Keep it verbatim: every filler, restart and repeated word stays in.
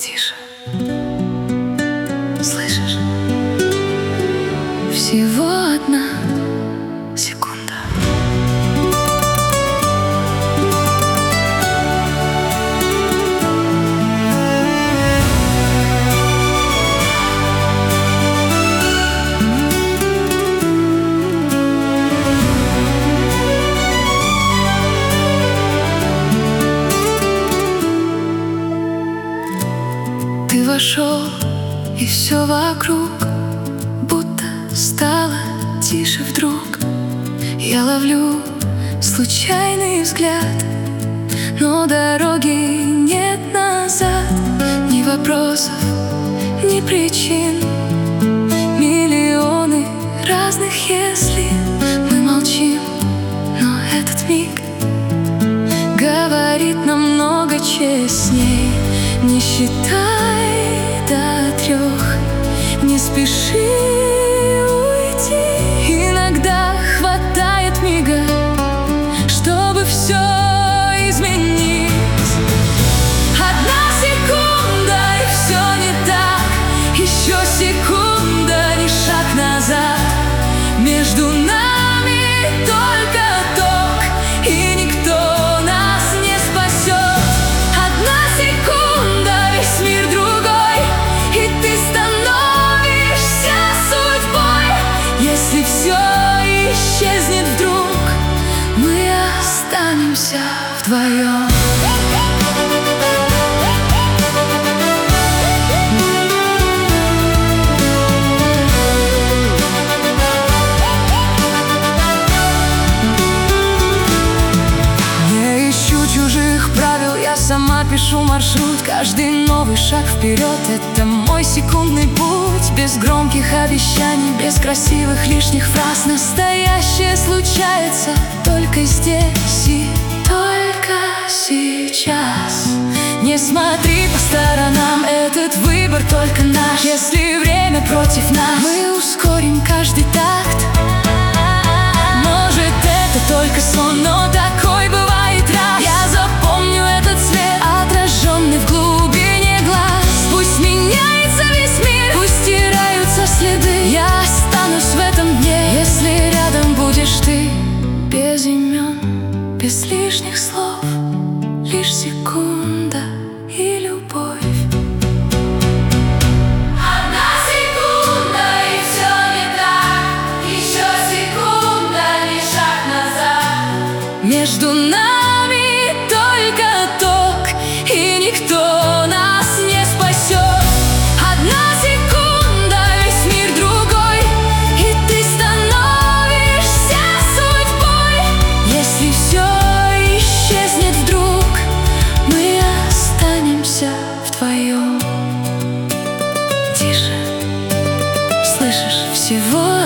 Тише. Слышишь? Всего одна секунда. Ты вошел, и все вокруг будто стало тише вдруг. Я ловлю случайный взгляд, но дороги нет назад. Ни вопросов, ни причин, миллионы разных «если». Мы молчим, но этот миг говорит намного честней. Не считай до трех, не спеши уйти. Иногда хватает мига, чтобы все изменить. Одна секунда, и все не так. Еще секунда, ни шаг назад. Между нами только ток, и никто нас не спасет. Одна секунда, весь мир другой, и ты становишься судьбой. Если все исчезнет вдруг, мы останемся вдвоем. Сама пишу маршрут, каждый новый шаг вперед — это мой секундный путь. Без громких обещаний, без красивых лишних фраз. Настоящее случается только здесь и только сейчас. Не смотри по сторонам, этот выбор только наш. Если время против нас, мы ускорим каждый такт. Может, это только сон, но такой бывает раз. Я запомню этот свет, отраженный в глубине глаз. Пусть меняется весь мир, пусть стираются следы. Я останусь в этом дне, если рядом будешь ты. Без имен, без лишних слов, лишь секунда и любовь. Одна секунда, и все не так. Еще секунда, ни шаг назад. Между нами только ток, и никто нас не спасет. Одна секунда, весь мир другой, и ты становишься судьбой. Если все исчезнет вдруг, мы останемся вдвоем. Тише, слышишь? Всего